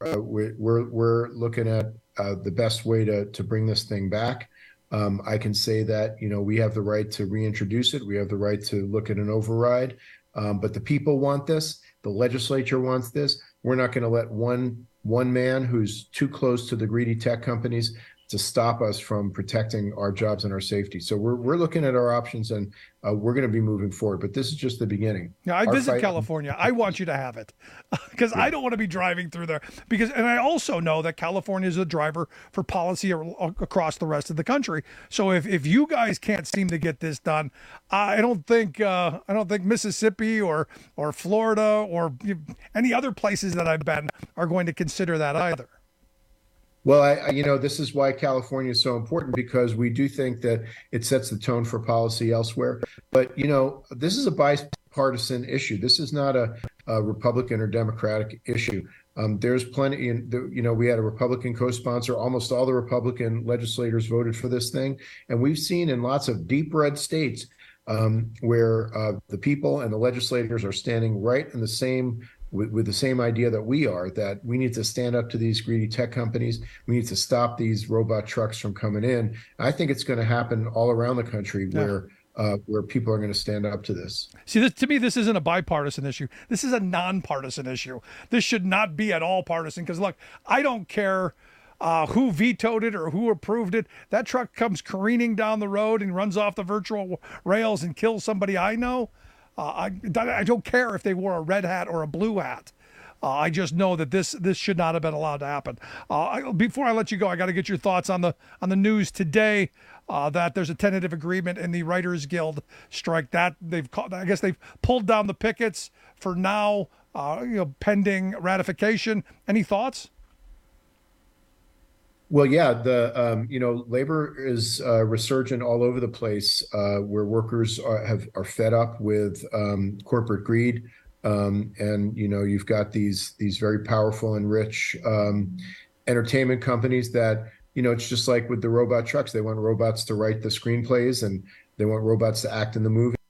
looking at the best way to bring this thing back. I can say that we have the right to reintroduce it. We have the right to look at an override, but the people want this. The legislature wants this. We're not going to let one man who's too close to the greedy tech companies to stop us from protecting our jobs and our safety. So we're looking at our options, and we're going to be moving forward. But this is just the beginning. Yeah, I visit California. I want you to have it because I don't want to be driving through there. And I also know that California is a driver for policy across the rest of the country. So if you guys can't seem to get this done, I don't think Mississippi or Florida or any other places that I've been are going to consider that either. Well, this is why California is so important, because we do think that it sets the tone for policy elsewhere. But, this is a bipartisan issue. This is not a Republican or Democratic issue. There's plenty, we had a Republican co-sponsor. Almost all the Republican legislators voted for this thing. And we've seen in lots of deep red states where the people and the legislators are standing right in the same with the same idea that we are, that we need to stand up to these greedy tech companies. We need to stop these robot trucks from coming in. I think it's going to happen all around the country where people are going to stand up to this. See, to me, this isn't a bipartisan issue. This is a nonpartisan issue. This should not be at all partisan because, look, I don't care who vetoed it or who approved it. That truck comes careening down the road and runs off the virtual rails and kills somebody I know. I don't care if they wore a red hat or a blue hat. I just know that this should not have been allowed to happen. Before I let you go, I got to get your thoughts on the news today that there's a tentative agreement in the Writers Guild strike. That they've pulled down the pickets for now, pending ratification. Any thoughts? Well, yeah, labor is resurgent all over the place, where workers are fed up with corporate greed, and you've got these very powerful and rich entertainment companies that it's just like with the robot trucks. They want robots to write the screenplays, and they want robots to act in the movie.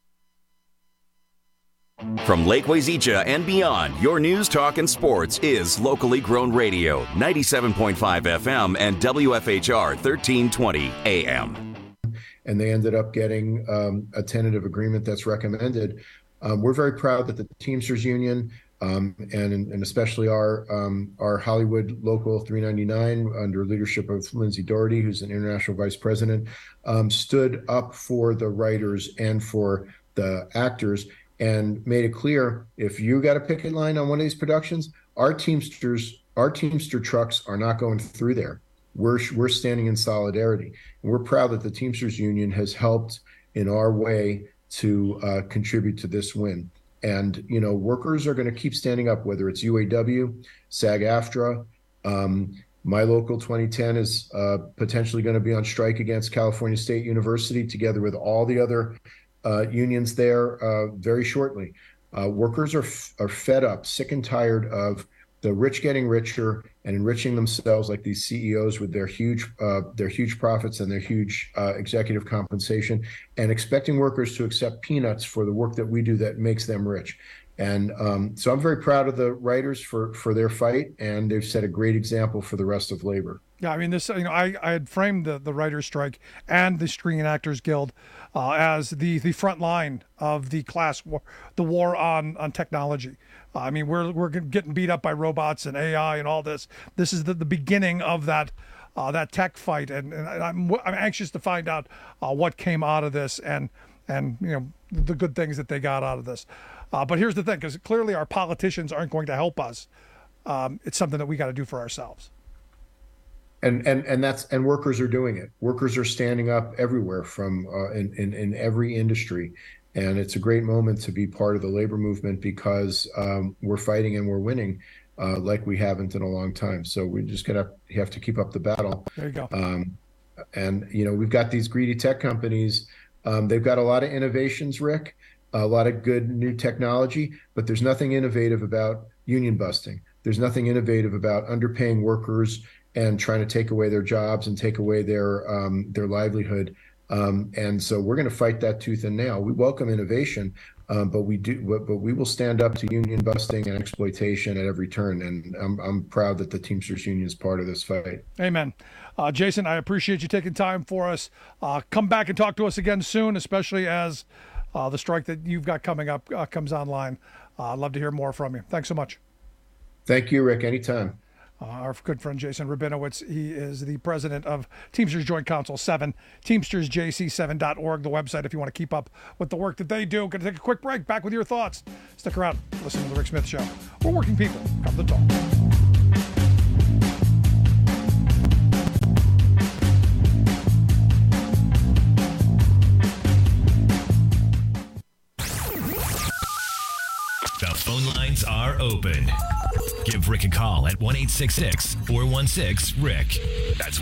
From Lake Wazeecha and beyond, your news, talk, and sports is locally grown radio, 97.5 FM and WFHR 1320 AM. And they ended up getting a tentative agreement that's recommended. We're very proud that the Teamsters Union and especially our Hollywood Local 399 under leadership of Lindsay Doherty, who's an international vice president, stood up for the writers and for the actors and made it clear, if you got a picket line on one of these productions, our Teamster trucks are not going through there. We're standing in solidarity. And we're proud that the Teamsters Union has helped in our way to contribute to this win. And, workers are going to keep standing up, whether it's UAW, SAG-AFTRA. My Local 2010 is potentially going to be on strike against California State University, together with all the other unions there very shortly. Workers are fed up, sick and tired of the rich getting richer and enriching themselves like these CEOs with their huge profits and their huge executive compensation, and expecting workers to accept peanuts for the work that we do that makes them rich. And so I'm very proud of the writers for their fight, and they've set a great example for the rest of labor. Yeah, I mean, this. I had framed the writers' strike and the Screen Actors Guild as the front line of the class war, the war on technology. I mean, we're getting beat up by robots and AI and all this. This is the beginning of that tech fight, and I'm anxious to find out what came out of this and the good things that they got out of this. But here's the thing, because clearly our politicians aren't going to help us. It's something that we got to do for ourselves. And workers are doing it. Workers are standing up everywhere from in every industry, and it's a great moment to be part of the labor movement because we're fighting and we're winning like we haven't in a long time. So we just have to keep up the battle. There you go. And we've got these greedy tech companies. They've got a lot of innovations, Rick, a lot of good new technology, but there's nothing innovative about union busting. There's nothing innovative about underpaying workers and trying to take away their jobs and take away their livelihood. And so we're going to fight that tooth and nail. We welcome innovation, but we will stand up to union busting and exploitation at every turn. And I'm proud that the Teamsters Union is part of this fight. Amen. Jason, I appreciate you taking time for us. Come back and talk to us again soon, especially as the strike that you've got coming up comes online. I'd love to hear more from you. Thanks so much. Thank you, Rick. Anytime. Our good friend Jason Rabinowitz, he is the president of Teamsters Joint Council 7, teamstersjc7.org, the website if you want to keep up with the work that they do. Going to take a quick break. Back with your thoughts. Stick around. Listen to The Rick Smith Show. We're working people. Come to talk. The phone lines are open. Give Rick a call at 1-866-416-RICK. That's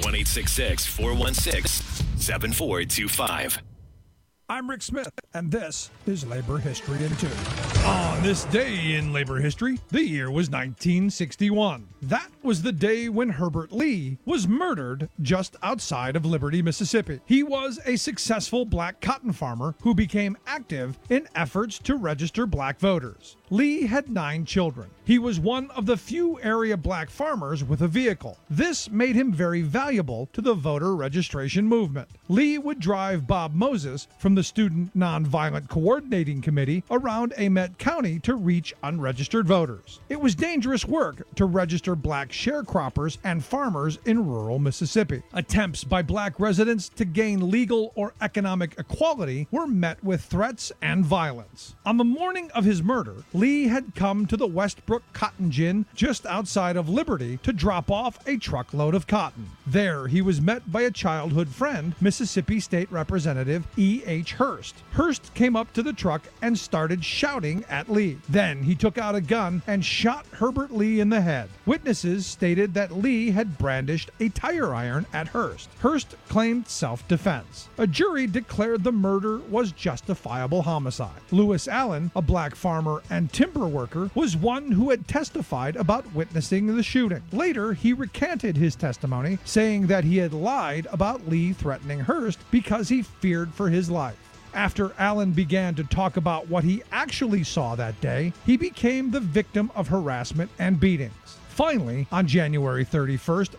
1-866-416-7425. I'm Rick Smith, and this is Labor History in 2. On this day in labor history, the year was 1961. That was the day when Herbert Lee was murdered just outside of Liberty, Mississippi. He was a successful black cotton farmer who became active in efforts to register black voters. Lee had 9 children. He was one of the few area black farmers with a vehicle. This made him very valuable to the voter registration movement. Lee would drive Bob Moses from the Student Nonviolent Coordinating Committee around Amet County to reach unregistered voters. It was dangerous work to register black sharecroppers and farmers in rural Mississippi. Attempts by black residents to gain legal or economic equality were met with threats and violence. On the morning of his murder, Lee had come to the Westbrook Cotton Gin just outside of Liberty to drop off a truckload of cotton. There, he was met by a childhood friend, Mississippi State Representative E.H. Hurst. Hurst came up to the truck and started shouting at Lee. Then he took out a gun and shot Herbert Lee in the head. Witnesses stated that Lee had brandished a tire iron at Hurst. Hurst claimed self-defense. A jury declared the murder was justifiable homicide. Lewis Allen, a black farmer and timber worker, was one who had testified about witnessing the shooting. Later, he recanted his testimony, saying that he had lied about Lee threatening Hurst because he feared for his life. After Allen began to talk about what he actually saw that day, he became the victim of harassment and beatings. Finally, on January 31st,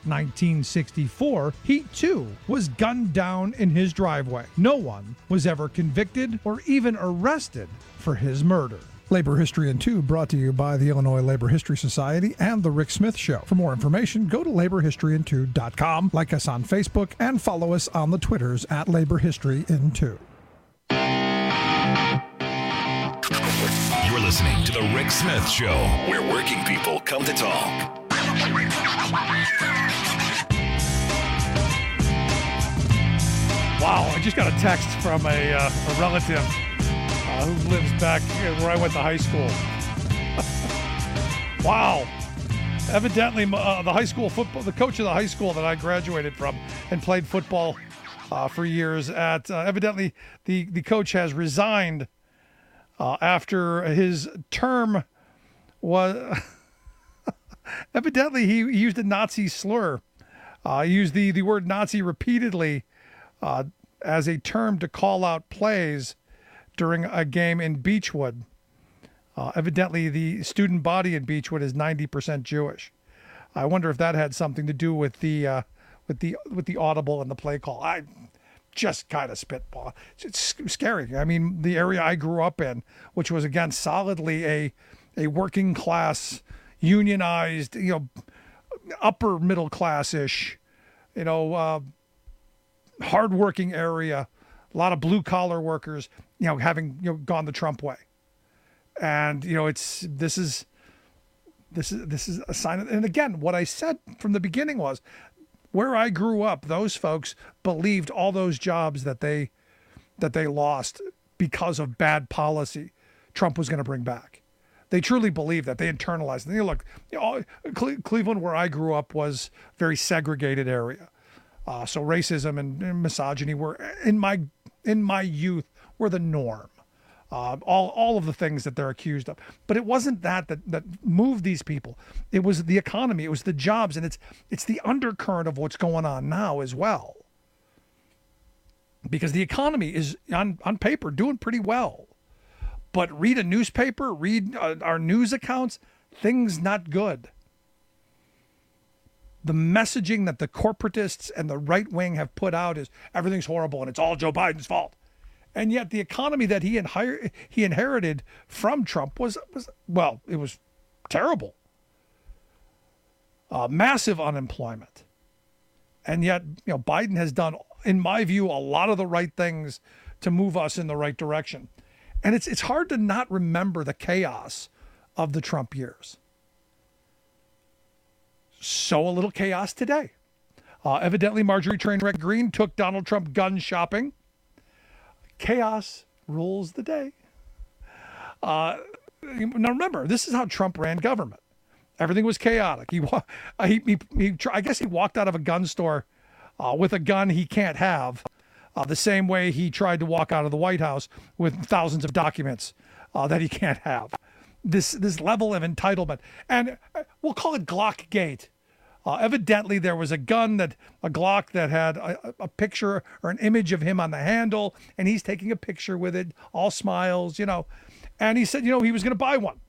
1964, he too was gunned down in his driveway. No one was ever convicted or even arrested for his murder. Labor History in 2 brought to you by the Illinois Labor History Society and The Rick Smith Show. For more information, go to laborhistoryin2.com, like us on Facebook, and follow us on the Twitters at Labor History in 2. You're listening to The Rick Smith Show, where working people come to talk. Wow, I just got a text from a relative who lives back where I went to high school. Wow. Evidently, the high school football, the coach of the high school that I graduated from and played football for years at, evidently the coach has resigned after his term was evidently he used a Nazi slur. He used the word Nazi repeatedly as a term to call out plays during a game in Beechwood. Evidently, the student body in Beechwood is 90% Jewish. I wonder if that had something to do with the audible and the play call. I just kind of spitball. It's scary. I mean, the area I grew up in, which was again solidly a working class, unionized, upper middle class-ish, hardworking area, a lot of blue collar workers, having gone the Trump way. And this is a sign of, and again, what I said from the beginning was, where I grew up, those folks believed all those jobs that they lost because of bad policy Trump was going to bring back. They truly believed that. They internalized it. Look, Cleveland, where I grew up, was a very segregated area. So racism and misogyny were in my youth were the norm. All of the things that they're accused of. But it wasn't that moved these people. It was the economy. It was the jobs. And it's the undercurrent of what's going on now as well. Because the economy is, on paper, doing pretty well. But read a newspaper, read our news accounts, things not good. The messaging that the corporatists and the right wing have put out is everything's horrible and it's all Joe Biden's fault. And yet the economy that he inherited from Trump was terrible. Massive unemployment. And yet, Biden has done, in my view, a lot of the right things to move us in the right direction. And it's hard to not remember the chaos of the Trump years. So a little chaos today. Evidently, Marjorie Trainwreck Green took Donald Trump gun shopping. Chaos rules the day. Now remember, this is how Trump ran government. Everything was chaotic. I guess he walked out of a gun store with a gun he can't have, the same way he tried to walk out of the White House with thousands of documents that he can't have. This level of entitlement, and we'll call it Glockgate. Evidently, there was a Glock that had a picture or an image of him on the handle, and he's taking a picture with it, all smiles, And he said, he was going to buy one.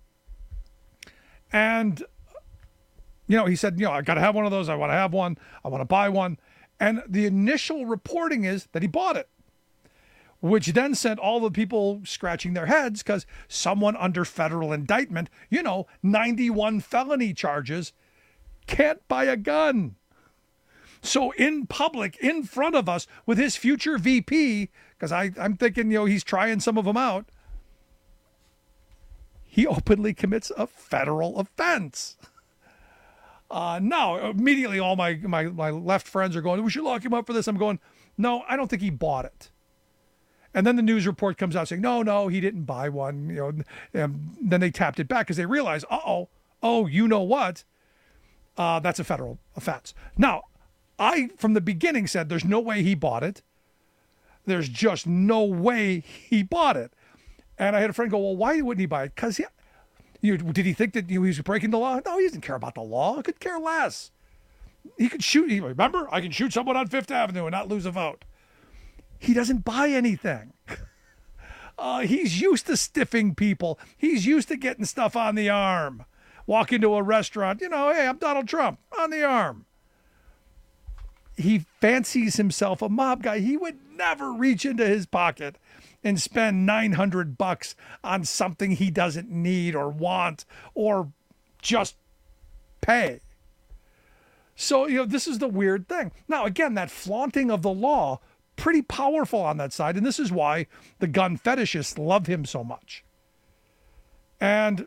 And, he said, I got to have one of those. I want to have one. I want to buy one. And the initial reporting is that he bought it, which then sent all the people scratching their heads because someone under federal indictment, 91 felony charges, can't buy a gun. So in public, in front of us, with his future VP, because I'm thinking, he's trying some of them out, he openly commits a federal offense. Now, immediately all my left friends are going, we should lock him up for this. I'm going, no, I don't think he bought it. And then the news report comes out saying, no, he didn't buy one. And then they tapped it back because they realized, you know what? That's a federal offense. Now, I, from the beginning, said there's no way he bought it. There's just no way he bought it. And I had a friend go, well, why wouldn't he buy it? Because did he think that he was breaking the law? No, he doesn't care about the law. He could care less. He could shoot. Remember, I can shoot someone on Fifth Avenue and not lose a vote. He doesn't buy anything. He's used to stiffing people. He's used to getting stuff on the arm. Walk into a restaurant, hey, I'm Donald Trump, on the arm. He fancies himself a mob guy. He would never reach into his pocket and spend $900 on something he doesn't need or want or just pay. So, this is the weird thing. Now, again, that flaunting of the law, pretty powerful on that side. And this is why the gun fetishists love him so much. And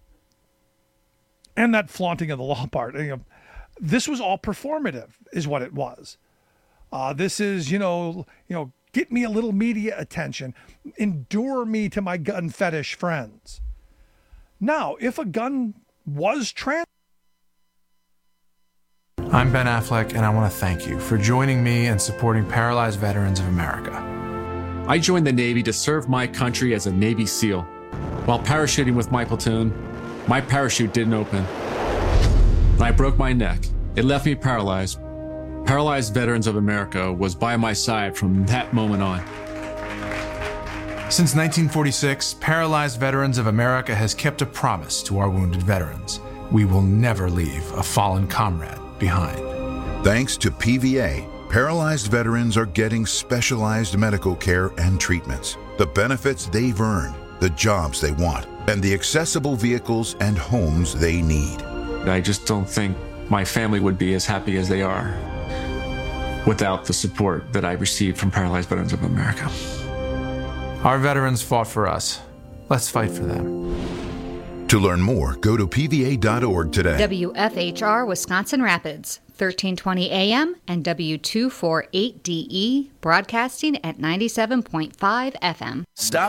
that flaunting of the law part, this was all performative, is what it was. This is, get me a little media attention, endure me to my gun fetish friends. Now, if a gun was I'm Ben Affleck, and I want to thank you for joining me and supporting Paralyzed Veterans of America. I joined the Navy to serve my country as a Navy SEAL. While parachuting with my platoon, my parachute didn't open. And I broke my neck. It left me paralyzed. Paralyzed Veterans of America was by my side from that moment on. Since 1946, Paralyzed Veterans of America has kept a promise to our wounded veterans. We will never leave a fallen comrade behind. Thanks to PVA, paralyzed veterans are getting specialized medical care and treatments, the benefits they've earned, the jobs they want, and the accessible vehicles and homes they need. I just don't think my family would be as happy as they are without the support that I received from Paralyzed Veterans of America. Our veterans fought for us. Let's fight for them. To learn more, go to pva.org today. WFHR Wisconsin Rapids, 1320 AM and W248DE, broadcasting at 97.5 FM. Stop